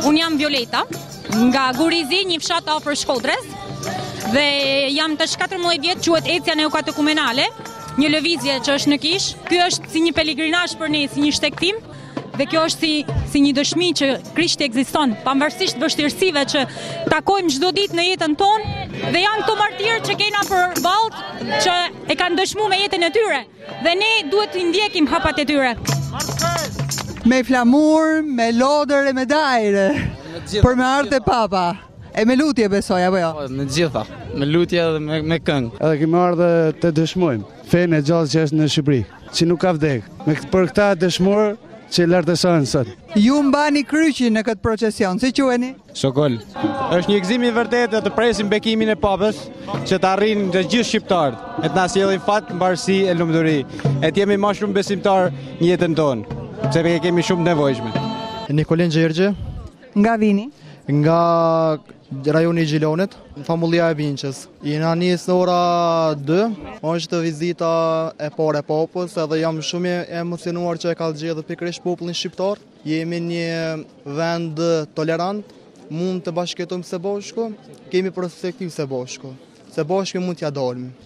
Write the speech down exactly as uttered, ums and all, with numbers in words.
Unë jam Violeta, nga Gurizi, një fshat afër Shkodrës, dhe jam tash katërmbëdhjetë vjeç, quhet Ecja Neokatekumenale, një lëvizje që është në Kish. Ky është si një pelegrinazh për ne, si një shtektim, dhe kjo është si, si një dëshmi që Krishti ekziston, pavarësisht vështirësive që takojmë çdo ditë në jetën tonë, dhe janë këto martirë që kena për ballë që e kanë dëshmuar me jetën e tyre, dhe ne duhet të ndjekim hapat e tyre. Me flamur, me lodër e me dajre, për me arte papa. E me lutje besoj, apo jo? Me gjitha, me lutje dhe me, me këngë. Edhe kemi ardhur të dëshmojmë fenë e gjallë që është në Shqipëri, që nuk ka vdek. Me për këta dëshmor që lartësohen sot. Ju mbani kryqin në këtë procesion, si quheni? Shokol. Është një gëzim i vërtetë të presim bekimin e papës që të arrijnë të gjithë shqiptarët, e të na sjellin fat, mbarësi e lumturi, e të jemi më shumë besimtar në jetën tonë, sepse kemi shumë nevojshme. Nikolin Gjergje. Nga vini? Nga rajoni i Gjilonit, famulja e Vinçës. Jena nisë në ora dy, është vizita e parë e popës, edhe jam shumë e emocionuar që e ka zgjedhur pikërisht popullin shqiptar. Jemi një vend tolerant, mund të bashkëjetojmë së bashku, kemi perspektivë së bashku. Së bashku mund t'ja dalmë.